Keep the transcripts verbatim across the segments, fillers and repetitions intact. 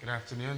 Good afternoon.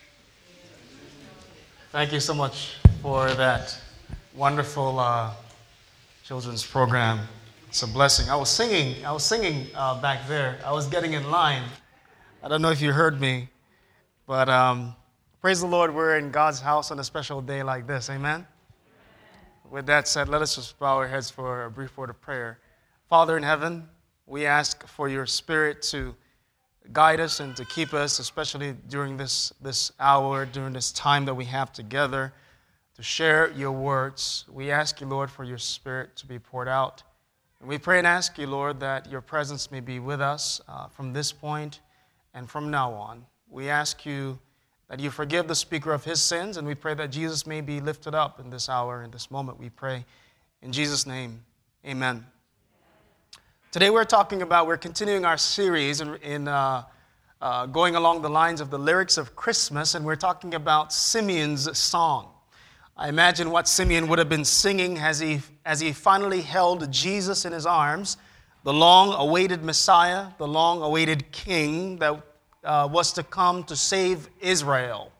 Thank you so much for that wonderful uh, children's program. It's a blessing. I was singing. I was singing uh, back there. I was getting in line. I don't know if you heard me, but um, praise the Lord. We're in God's house on a special day like this. Amen. With that said, let us just bow our heads for a brief word of prayer. Father in heaven, we ask for your Spirit to guide us and to keep us, especially during this, this hour, during this time that we have together to share your words. We ask you, Lord, for your Spirit to be poured out. And we pray and ask you, Lord, that your presence may be with us uh, from this point and from now on. We ask you that you forgive the speaker of his sins, and we pray that Jesus may be lifted up in this hour, in this moment, we pray. In Jesus' name, amen. Today we're talking about, we're continuing our series in, in uh, uh, going along the lines of the lyrics of Christmas, and we're talking about Simeon's song. I imagine what Simeon would have been singing as he, as he finally held Jesus in his arms, the long-awaited Messiah, the long-awaited King that uh, was to come to save Israel.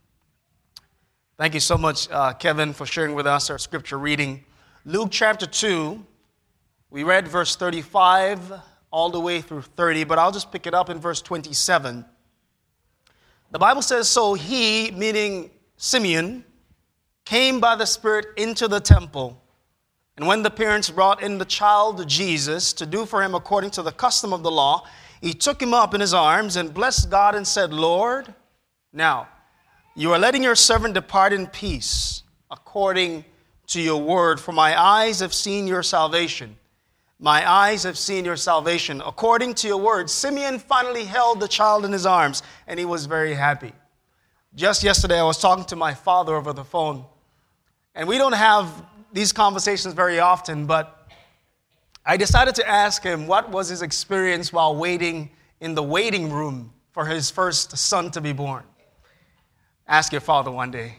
Thank you so much, uh, Kevin, for sharing with us our scripture reading. Luke chapter two. We read verse thirty-five all the way through thirty, but I'll just pick it up in verse twenty-seven. The Bible says, "So he," meaning Simeon, "came by the Spirit into the temple. And when the parents brought in the child Jesus to do for him according to the custom of the law, he took him up in his arms and blessed God and said, 'Lord, now you are letting your servant depart in peace according to your word, for my eyes have seen your salvation. My eyes have seen your salvation. According to your word.'" Simeon finally held the child in his arms, and he was very happy. Just yesterday, I was talking to my father over the phone, and we don't have these conversations very often, but I decided to ask him what was his experience while waiting in the waiting room for his first son to be born. Ask your father one day.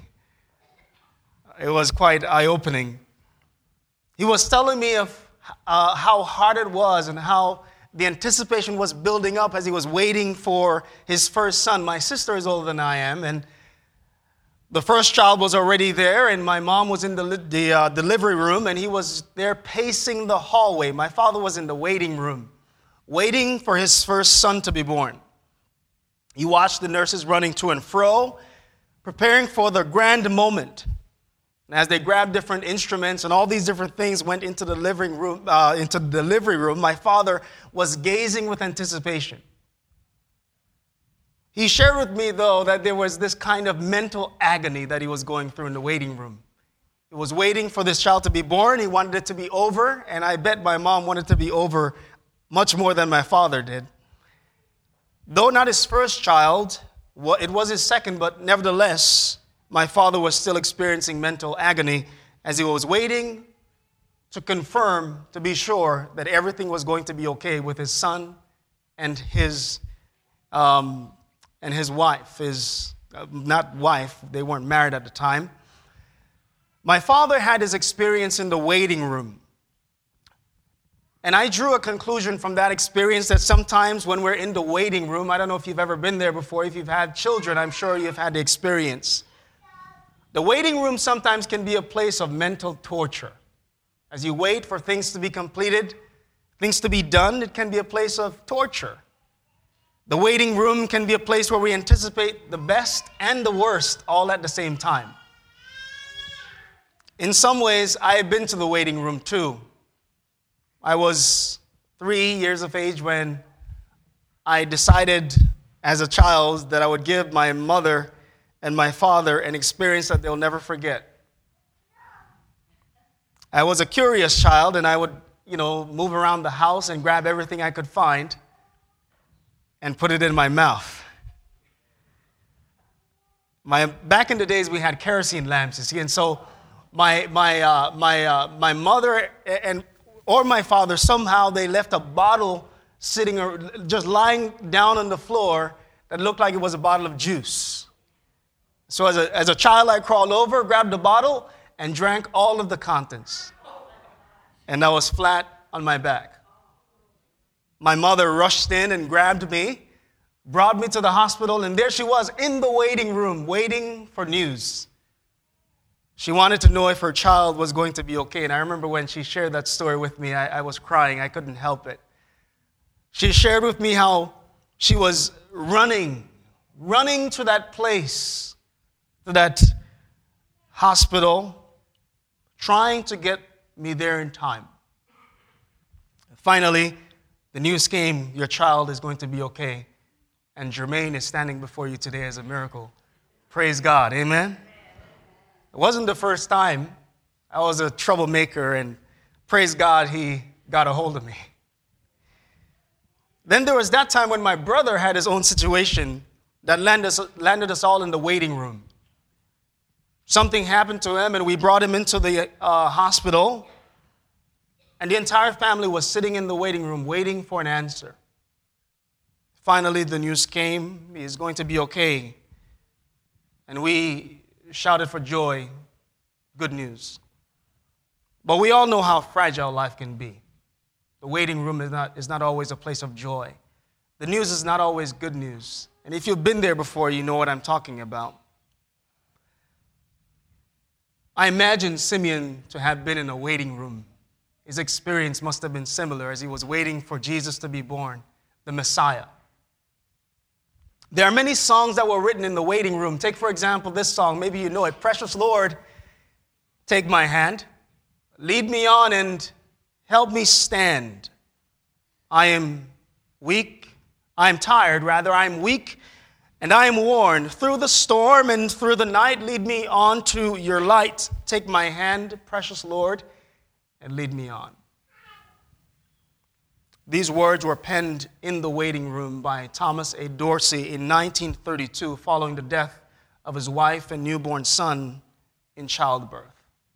It was quite eye-opening. He was telling me of Uh, how hard it was and how the anticipation was building up as he was waiting for his first son. My sister is older than I am, and the first child was already there, and my mom was in the, the uh, delivery room, and he was there pacing the hallway. My father was in the waiting room, waiting for his first son to be born. He watched the nurses running to and fro, preparing for the grand moment. And as they grabbed different instruments and all these different things went into the living room, uh, into the delivery room, my father was gazing with anticipation. He shared with me, though, that there was this kind of mental agony that he was going through in the waiting room. He was waiting for this child to be born. He wanted it to be over, and I bet my mom wanted it to be over much more than my father did. Though not his first child, it was his second, but nevertheless, my father was still experiencing mental agony as he was waiting to confirm, to be sure that everything was going to be okay with his son and his um, and his wife. His uh, not wife; they weren't married at the time. My father had his experience in the waiting room, and I drew a conclusion from that experience that sometimes when we're in the waiting room, I don't know if you've ever been there before. If you've had children, I'm sure you've had the experience. The waiting room sometimes can be a place of mental torture. As you wait for things to be completed, things to be done, it can be a place of torture. The waiting room can be a place where we anticipate the best and the worst all at the same time. In some ways, I have been to the waiting room too. I was three years of age when I decided as a child that I would give my mother and my father an experience that they'll never forget. I was a curious child, and I would, you know, move around the house and grab everything I could find and put it in my mouth. My back in the days, we had kerosene lamps, you see, and so my my uh, my uh, my mother and or my father, somehow they left a bottle sitting or just lying down on the floor that looked like it was a bottle of juice. So as a, as a child, I crawled over, grabbed the bottle, and drank all of the contents. And I was flat on my back. My mother rushed in and grabbed me brought me to the hospital, and there she was in the waiting room, waiting for news. She wanted to know if her child was going to be okay. And I remember when she shared that story with me, I, I was crying. I couldn't help it. She shared with me how she was running, running to that place, to that hospital, trying to get me there in time. Finally, the news came, your child is going to be okay. And Jermaine is standing before you today as a miracle. Praise God, amen? It wasn't the first time. I was a troublemaker, and praise God, he got a hold of me. Then there was that time when my brother had his own situation that landed us, landed us all in the waiting room. Something happened to him, and we brought him into the uh, hospital, and the entire family was sitting in the waiting room waiting for an answer. Finally, the news came, he is going to be okay. And we shouted for joy, good news. But we all know how fragile life can be. The waiting room is not, is not always a place of joy. The news is not always good news. And if you've been there before, you know what I'm talking about. I imagine Simeon to have been in a waiting room. His experience must have been similar as he was waiting for Jesus to be born, the Messiah. There are many songs that were written in the waiting room. Take, for example, this song. Maybe you know it. Precious Lord, take my hand. Lead me on and help me stand. I am weak. I am tired, rather. I am weak and I am worn. Through the storm and through the night, lead me on to your light. Take my hand, precious Lord, and lead me on. These words were penned in the waiting room by Thomas A. Dorsey in nineteen thirty-two, following the death of his wife and newborn son in childbirth.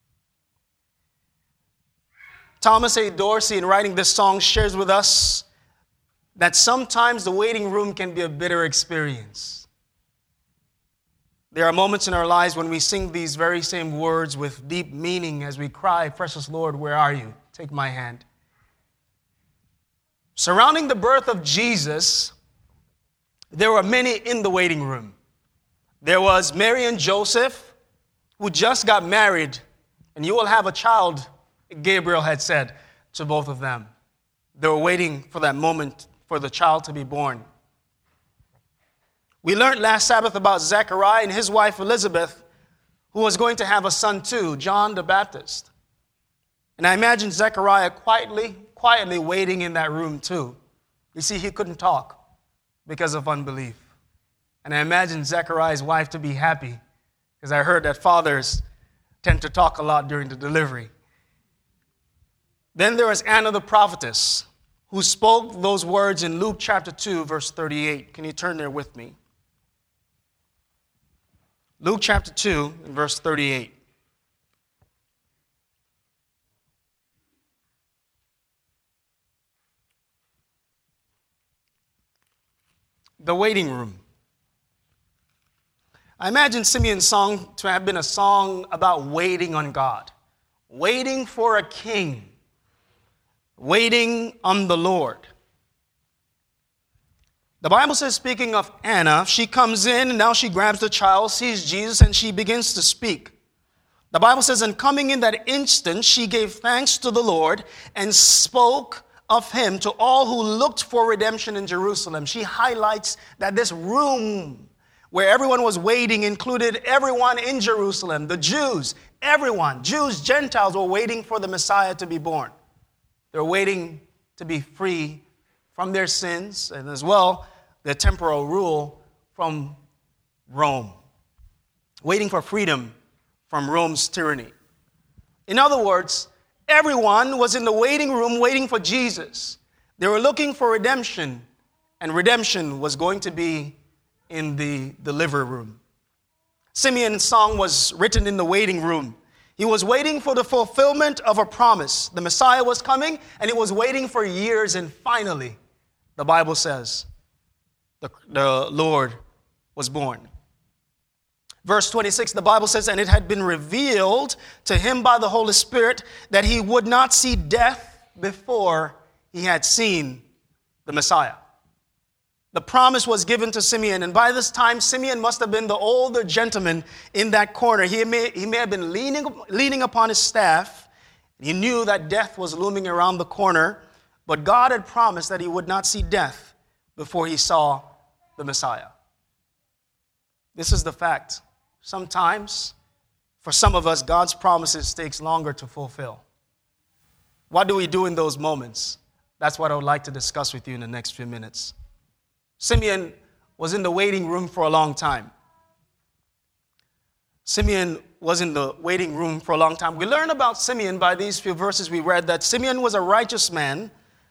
Thomas A. Dorsey, in writing this song, shares with us that sometimes the waiting room can be a bitter experience. There are moments in our lives when we sing these very same words with deep meaning as we cry, precious Lord, where are you? Take my hand. Surrounding the birth of Jesus, there were many in the waiting room. There was Mary and Joseph, who just got married, and you will have a child, Gabriel had said to both of them. They were waiting for that moment for the child to be born. We learned last Sabbath about Zechariah and his wife Elizabeth, who was going to have a son too, John the Baptist. And I imagine Zechariah quietly, quietly waiting in that room too. You see, he couldn't talk because of unbelief. And I imagine Zechariah's wife to be happy, because I heard that fathers tend to talk a lot during the delivery. Then there was Anna the prophetess, who spoke those words in Luke chapter two, verse thirty-eight. Can you turn there with me? Luke chapter two, and verse thirty-eight. The waiting room. I imagine Simeon's song to have been a song about waiting on God, waiting for a king, waiting on the Lord. The Bible says, speaking of Anna, she comes in and now she grabs the child, sees Jesus, and she begins to speak. The Bible says, and coming in that instant, she gave thanks to the Lord and spoke of him to all who looked for redemption in Jerusalem. She highlights that this room where everyone was waiting included everyone in Jerusalem, the Jews, everyone, Jews, Gentiles, were waiting for the Messiah to be born. They're waiting to be free from their sins and as well their temporal rule from Rome. Waiting for freedom from Rome's tyranny. In other words, everyone was in the waiting room waiting for Jesus. They were looking for redemption, and redemption was going to be in the delivery room. Simeon's song was written in the waiting room. He was waiting for the fulfillment of a promise. The Messiah was coming, and he was waiting for years, and finally, the Bible says, the, the Lord was born. Verse twenty-six, the Bible says, and it had been revealed to him by the Holy Spirit that he would not see death before he had seen the Messiah. The promise was given to Simeon, and by this time, Simeon must have been the older gentleman in that corner. He may, he may have been leaning, leaning upon his staff. He knew that death was looming around the corner, but God had promised that he would not see death before he saw the Messiah. This is the fact. Sometimes, for some of us, God's promises takes longer to fulfill. What do we do in those moments? That's what I would like to discuss with you in the next few minutes. Simeon was in the waiting room for a long time. Simeon was in the waiting room for a long time. We learn about Simeon by these few verses we read, that Simeon was a righteous man.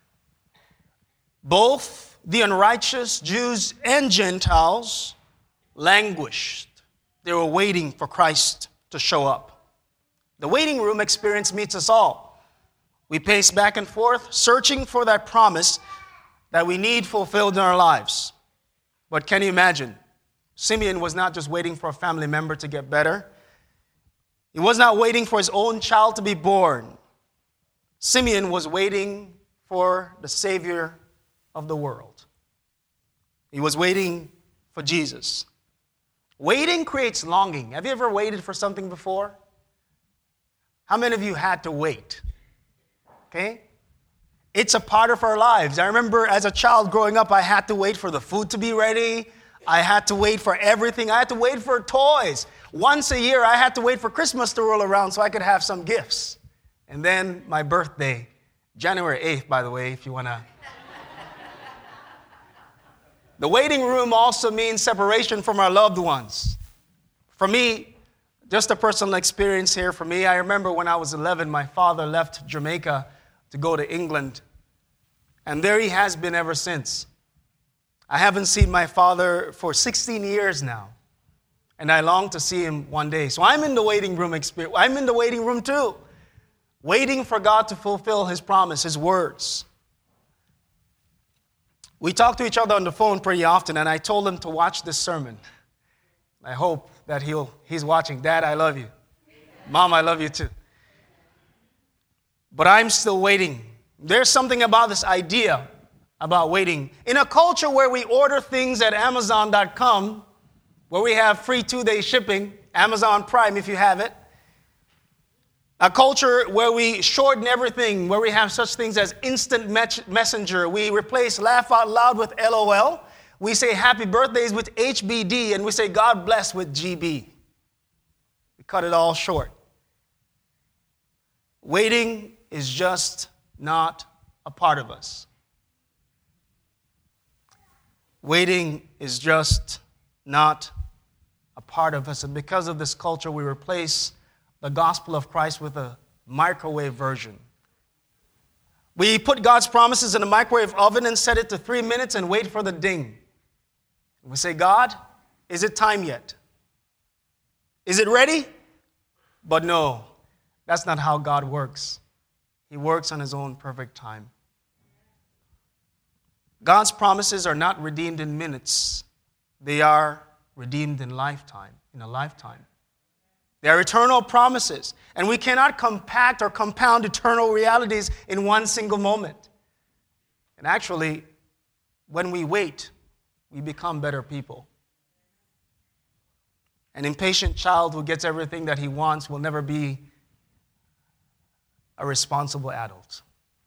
Both the unrighteous Jews and Gentiles languished. They were waiting for Christ to show up. The waiting room experience meets us all. We pace back and forth, searching for that promise that we need fulfilled in our lives. But can you imagine? Simeon was not just waiting for a family member to get better. He was not waiting for his own child to be born. Simeon was waiting for the Savior of the world. He was waiting for Jesus. Waiting creates longing. Have you ever waited for something before? How many of you had to wait? Okay? It's a part of our lives. I remember as a child growing up, I had to wait for the food to be ready. I had to wait for everything. I had to wait for toys. Once a year, I had to wait for Christmas to roll around so I could have some gifts. And then my birthday, January eighth, by the way, if you want to. The waiting room also means separation from our loved ones. For me, just a personal experience here. For me, I remember when I was eleven, my father left Jamaica to go to England. And there he has been ever since. I haven't seen my father for sixteen years now. And I long to see him one day. So I'm in the waiting room experience. I'm in the waiting room too. Waiting for God to fulfill his promise, his words. We talk to each other on the phone pretty often, and I told him to watch this sermon. I hope that he'll he's watching. Dad, I love you. Mom, I love you too. But I'm still waiting. There's something about this idea about waiting. In a culture where we order things at Amazon dot com, where we have free two-day shipping, Amazon Prime if you have it, a culture where we shorten everything, where we have such things as instant messenger, we replace laugh out loud with L O L, we say happy birthdays with H B D, and we say God bless with G B. We cut it all short. Waiting is just not a part of us. Waiting is just not a part of us. And because of this culture, we replace the gospel of Christ with a microwave version. We put God's promises in a microwave oven and set it to three minutes and wait for the ding. We say, God, is it time yet? Is it ready? But no, that's not how God works. He works on his own perfect time. God's promises are not redeemed in minutes. They are redeemed in lifetime, in a lifetime. They are eternal promises, and we cannot compact or compound eternal realities in one single moment. And actually, when we wait, we become better people. An impatient child who gets everything that he wants will never be a responsible adult.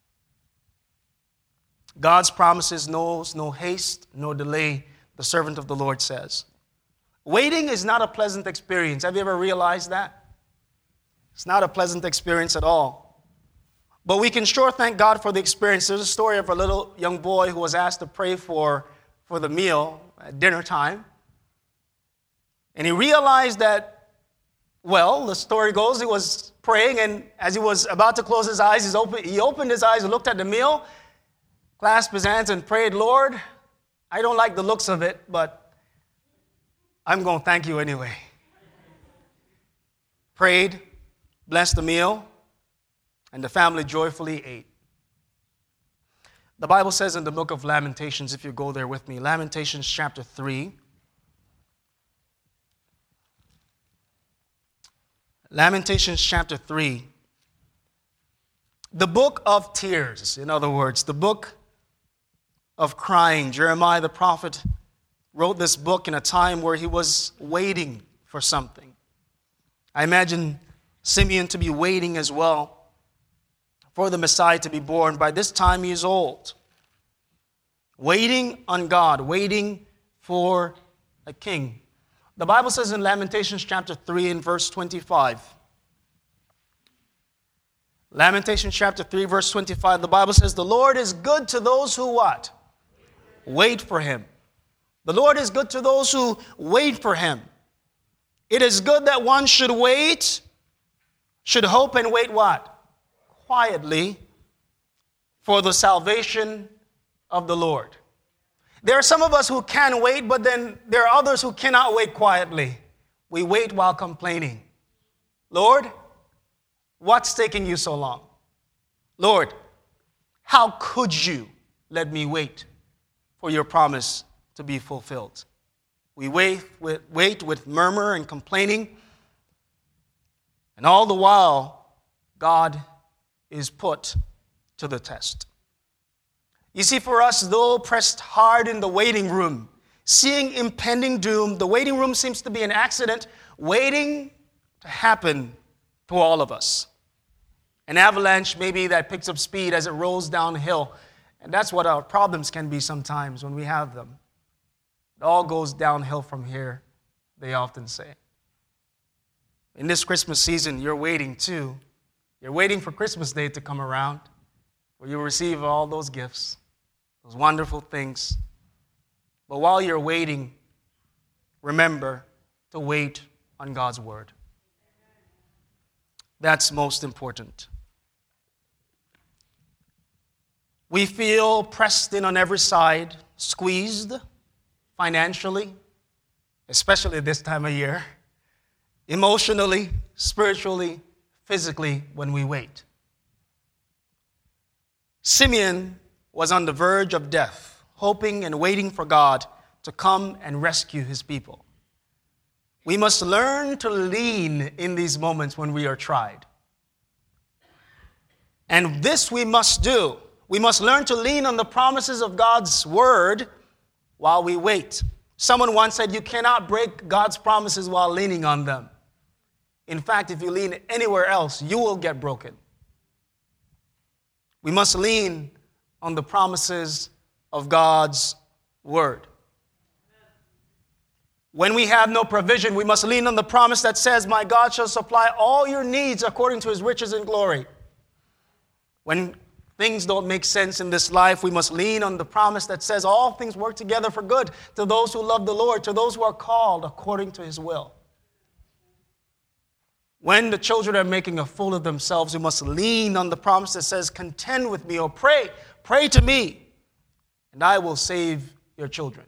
God's promises knows no haste, no delay, the servant of the Lord says. Waiting is not a pleasant experience. Have you ever realized that? It's not a pleasant experience at all. But we can sure thank God for the experience. There's a story of a little young boy who was asked to pray for, for the meal at dinner time. And he realized that, well, the story goes, he was praying, and as he was about to close his eyes, he's open, he opened his eyes and looked at the meal, clasped his hands and prayed, Lord, I don't like the looks of it, but I'm going to thank you anyway. Prayed, blessed the meal, and the family joyfully ate. The Bible says in the book of Lamentations, if you go there with me, Lamentations chapter three, Lamentations chapter three, the book of tears, in other words, the book of crying. Jeremiah the prophet wrote this book in a time where he was waiting for something. I imagine Simeon to be waiting as well for the Messiah to be born. By this time he is old. Waiting on God, waiting for a king. The Bible says in Lamentations chapter three and verse twenty-five. Lamentations chapter three verse twenty-five, the Bible says, the Lord is good to those who what? Wait for him. The Lord is good to those who wait for him. It is good that one should wait, should hope and wait what? Quietly for the salvation of the Lord. There are some of us who can wait, but then there are others who cannot wait quietly. We wait while complaining. Lord, what's taking you so long? Lord, how could you let me wait for your promise to be fulfilled? We wait with, wait with murmur and complaining, and all the while, God is put to the test. You see, for us, though pressed hard in the waiting room, seeing impending doom, the waiting room seems to be an accident waiting to happen to all of us. An avalanche maybe that picks up speed as it rolls downhill. And that's what our problems can be sometimes when we have them. It all goes downhill from here, they often say. In this Christmas season, you're waiting too. You're waiting for Christmas Day to come around, where you receive all those gifts, those wonderful things. But while you're waiting, remember to wait on God's word. That's most important. We feel pressed in on every side, squeezed financially, especially this time of year, emotionally, spiritually, physically when we wait. Simeon was on the verge of death, hoping and waiting for God to come and rescue his people. We must learn to lean in these moments when we are tried. And this we must do. We must learn to lean on the promises of God's word while we wait. Someone once said, you cannot break God's promises while leaning on them. In fact, if you lean anywhere else, you will get broken. We must lean on the promises of God's word. When we have no provision, we must lean on the promise that says, my God shall supply all your needs according to his riches and glory. When things don't make sense in this life, we must lean on the promise that says all things work together for good to those who love the Lord, to those who are called according to his will. When the children are making a fool of themselves, we must lean on the promise that says, contend with me or pray, pray to me, and I will save your children.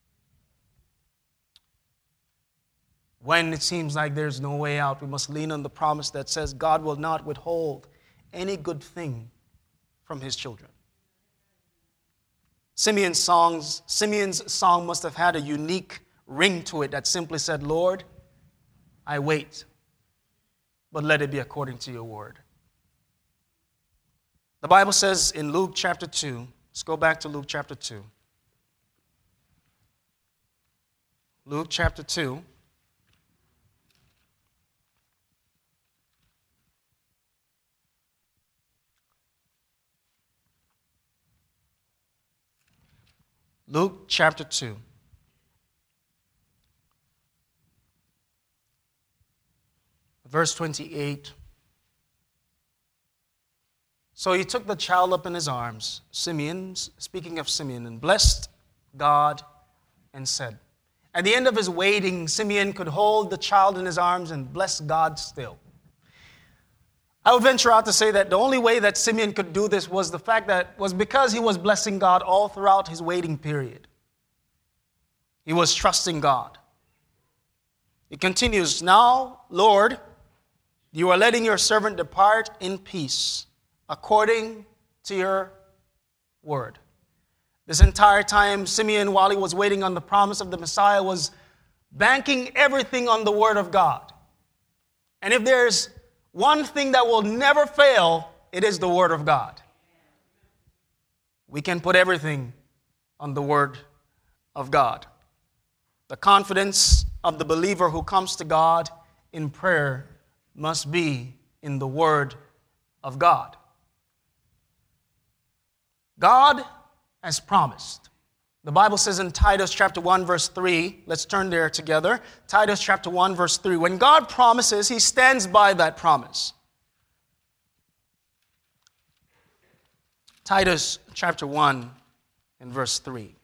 When it seems like there's no way out, we must lean on the promise that says God will not withhold any good thing from his children. Simeon's songs, Simeon's song must have had a unique ring to it that simply said, Lord, I wait, but let it be according to your word. The Bible says in Luke chapter two, let's go back to Luke chapter two. Luke chapter two. Luke chapter two. Verse twenty-eight. So he took the child up in his arms, Simeon, speaking of Simeon, and blessed God and said. At the end of his waiting, Simeon could hold the child in his arms and bless God still. I would venture out to say that the only way that Simeon could do this was the fact that was because he was blessing God all throughout his waiting period. He was trusting God. It continues, now, Lord, you are letting your servant depart in peace according to your word. This entire time, Simeon, while he was waiting on the promise of the Messiah, was banking everything on the word of God. And if there's one thing that will never fail, it is the word of God. We can put everything on the Word of God. The confidence of the believer who comes to God in prayer must be in the Word of God. God has promised. The Bible says in Titus chapter one, verse three, let's turn there together. Titus chapter one, verse three. When God promises, He stands by that promise. Titus chapter one and verse three.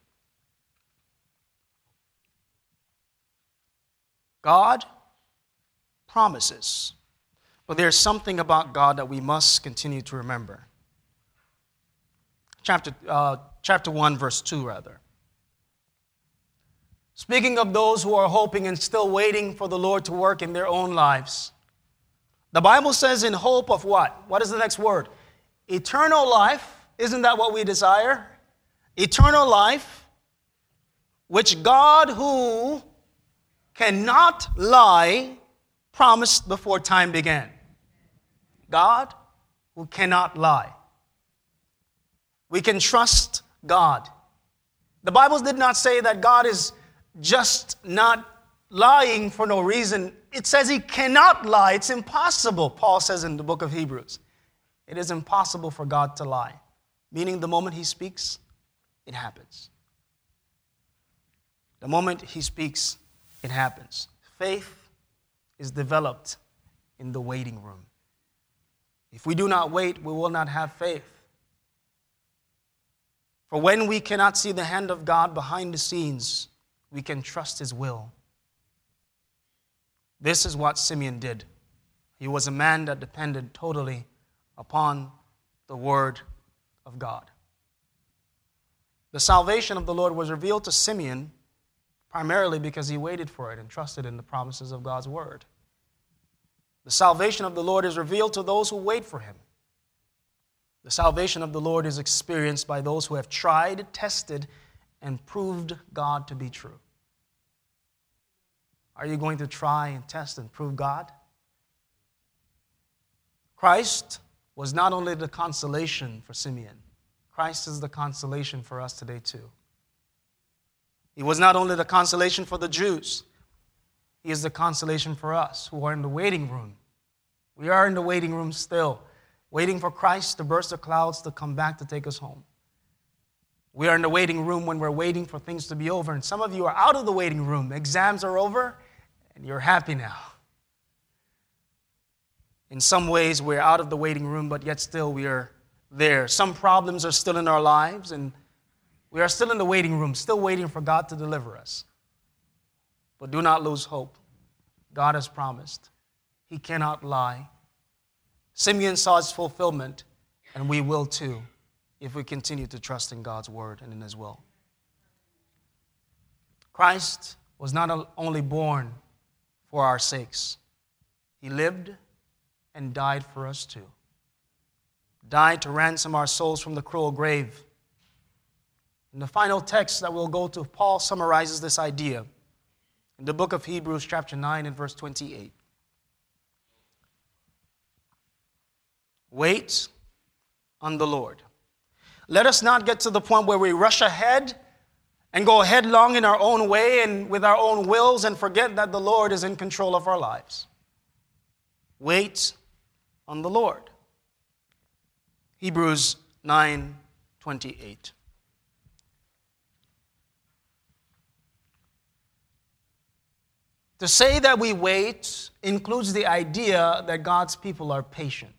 God promises. But there's something about God that we must continue to remember. Chapter, uh, chapter one, verse two, rather. Speaking of those who are hoping and still waiting for the Lord to work in their own lives, the Bible says in hope of what? What is the next word? Eternal life. Isn't that what we desire? Eternal life, which God, who cannot lie, promised before time began. God, who cannot lie. We can trust God. The Bible did not say that God is just not lying for no reason. It says He cannot lie. It's impossible, Paul says in the book of Hebrews. It is impossible for God to lie. Meaning the moment He speaks, it happens. The moment He speaks, it happens. Faith is developed in the waiting room. If we do not wait, we will not have faith. For when we cannot see the hand of God behind the scenes, we can trust His will. This is what Simeon did. He was a man that depended totally upon the Word of God. The salvation of the Lord was revealed to Simeon primarily because he waited for it and trusted in the promises of God's Word. The salvation of the Lord is revealed to those who wait for Him. The salvation of the Lord is experienced by those who have tried, tested, and proved God to be true. Are you going to try and test and prove God? Christ was not only the consolation for Simeon, Christ is the consolation for us today too. He was not only the consolation for the Jews, He is the consolation for us who are in the waiting room. We are in the waiting room still, waiting for Christ to burst the clouds to come back to take us home. We are in the waiting room when we're waiting for things to be over. And some of you are out of the waiting room. Exams are over, and you're happy now. In some ways, we're out of the waiting room, but yet still we are there. Some problems are still in our lives, and we are still in the waiting room, still waiting for God to deliver us. But do not lose hope. God has promised. He cannot lie. Simeon saw its fulfillment, and we will too, if we continue to trust in God's Word and in His will. Christ was not only born for our sakes. He lived and died for us too. Died to ransom our souls from the cruel grave. In the final text that we'll go to, Paul summarizes this idea in the book of Hebrews chapter nine and verse twenty-eight. Wait on the Lord. Let us not get to the point where we rush ahead and go headlong in our own way and with our own wills and forget that the Lord is in control of our lives. Wait on the Lord. Hebrews nine twenty-eight. To say that we wait includes the idea that God's people are patient.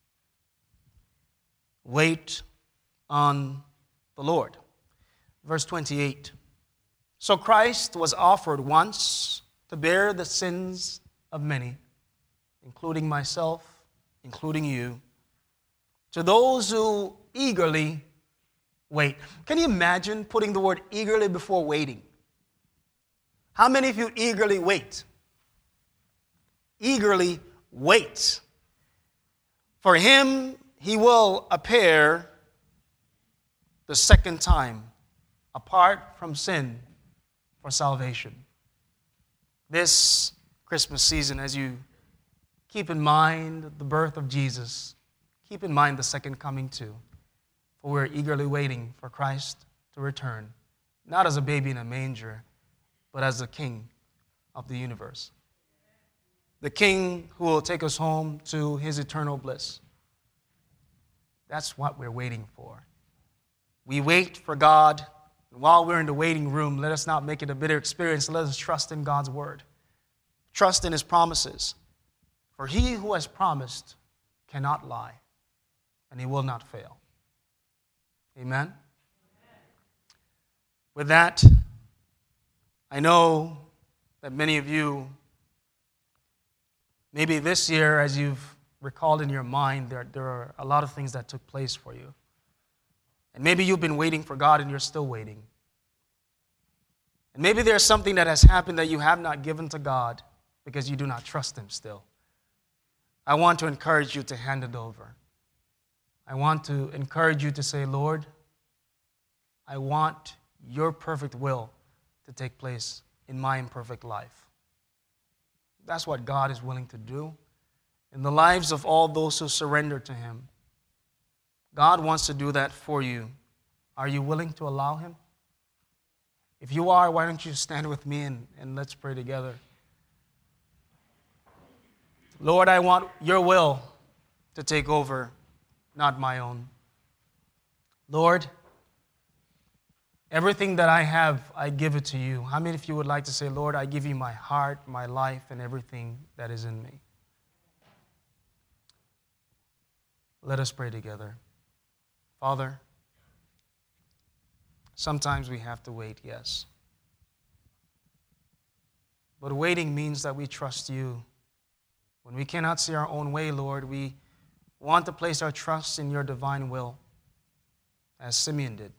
Wait on the Lord. Verse twenty-eight. So Christ was offered once to bear the sins of many, including myself, including you, to those who eagerly wait. Can you imagine putting the word eagerly before waiting? How many of you eagerly wait? Eagerly wait. For Him, He will appear the second time, apart from sin, for salvation. This Christmas season, as you keep in mind the birth of Jesus, keep in mind the second coming too, for we're eagerly waiting for Christ to return not as a baby in a manger, but as the King of the universe. The King who will take us home to his eternal bliss. That's what we're waiting for. We wait for God. And while we're in the waiting room, let us not make it a bitter experience. Let us trust in God's word. Trust in his promises. For he who has promised cannot lie, and he will not fail. Amen? With that, I know that many of you, maybe this year, as you've recalled in your mind, there, there are a lot of things that took place for you. And maybe you've been waiting for God and you're still waiting. And maybe there's something that has happened that you have not given to God because you do not trust him still. I want to encourage you to hand it over. I want to encourage you to say, Lord, I want your perfect will to take place in my imperfect life. That's what God is willing to do in the lives of all those who surrender to him. God wants to do that for you. Are you willing to allow him? If you are, why don't you stand with me and, and let's pray together. Lord, I want your will to take over, not my own. Lord, everything that I have, I give it to you. How many of you would like to say, Lord, I give you my heart, my life, and everything that is in me? Let us pray together. Father, sometimes we have to wait, yes. But waiting means that we trust you. When we cannot see our own way, Lord, we want to place our trust in your divine will, as Simeon did.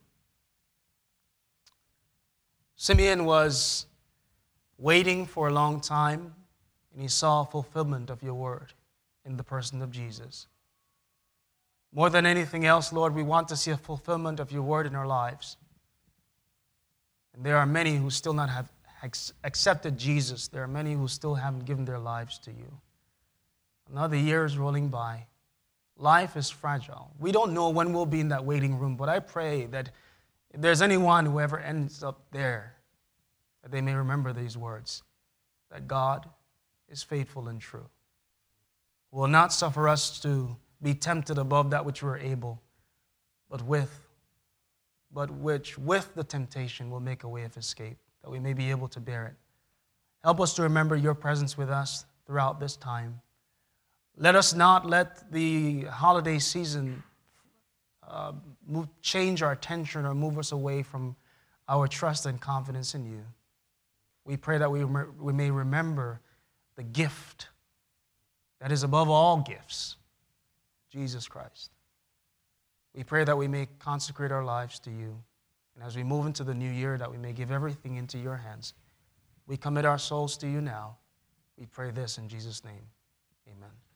Simeon was waiting for a long time, and he saw fulfillment of your word in the person of Jesus. More than anything else, Lord, we want to see a fulfillment of your word in our lives. And there are many who still not have accepted Jesus. There are many who still haven't given their lives to you. Another year is rolling by. Life is fragile. We don't know when we'll be in that waiting room, but I pray that if there's anyone who ever ends up there, that they may remember these words, that God is faithful and true, will not suffer us to be tempted above that which we are able, but with, but which with the temptation will make a way of escape, that we may be able to bear it. Help us to remember your presence with us throughout this time. Let us not let the holiday season uh, move, change our attention or move us away from our trust and confidence in you. We pray that we, we may remember the gift that is above all gifts, Jesus Christ. We pray that we may consecrate our lives to you. And as we move into the new year, that we may give everything into your hands. We commit our souls to you now. We pray this in Jesus' name. Amen.